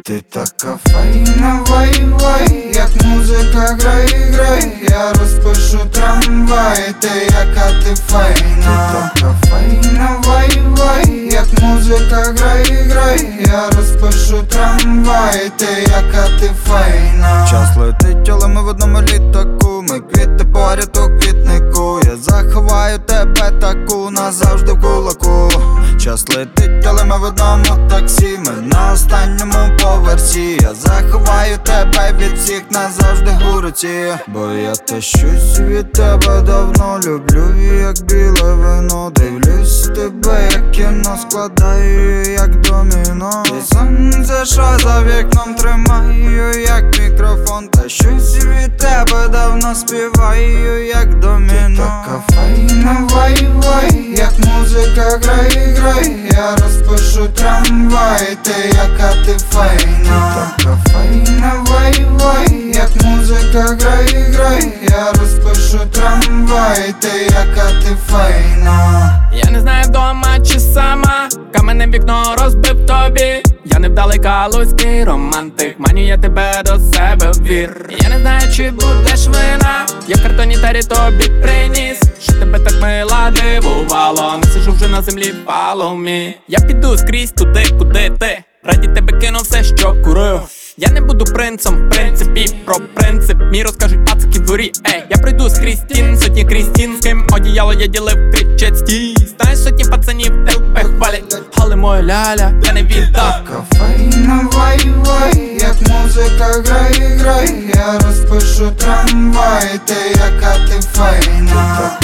Ти така файна, вай-вай, як музика грай-грай, я розпишу трамвай, ти яка ти файна. Ти така файна, вай-вай, як музика грай-грай, я розпишу трамвай, ти яка ти файна. Час летить, але ми в одному літаку, ми квіти поряд у квітнику, я заховаю тебе таку назавжди в кулаку. Час летить, але ми в одному таксі, ми на останньому поверсі, я заховаю тебе від всіх назавжди у руці. Бо я те щось від тебе давно люблю, як біле вино. Дивлюсь тебе, як кіно, складаю, як доміно. Ти сонце, що за вікном тримаю, як мікрофон. Та щось від тебе давно співаю, як доміно. Ти така файна, вай-вай, як музика грай-грай, я розпишу трамвай, ти яка ти файна. Ти така файна, вай-вай, як музика грай-грай, я розпишу трамвай, ти яка ти файна. Я не знаю, вдома чи сама, каменне вікно розбив тобі. Я невдалий калузький романтик, маню я тебе до себе в вір. Я не знаю, чи будеш вина, я в картоні тарі тобі приніс, що тебе так мила дивувало. Не сижу вже на землі, follow me. Я піду скрізь туди, куди ти, раді тебе кину все, що курив. Я не буду принцем, в принципі, про принцип мій розкажуть пацики в дворі. Ей, я прийду скрізь стін, сотні крізь стін, з ким одіяло я ділив кричать стій. Знаєш, сотні пацанів тебе хвалять, але моя ляля, я не віддам. Така файна, вай-вай, як музика грай-грай, я розпишу трамвай, ти яка ти файна.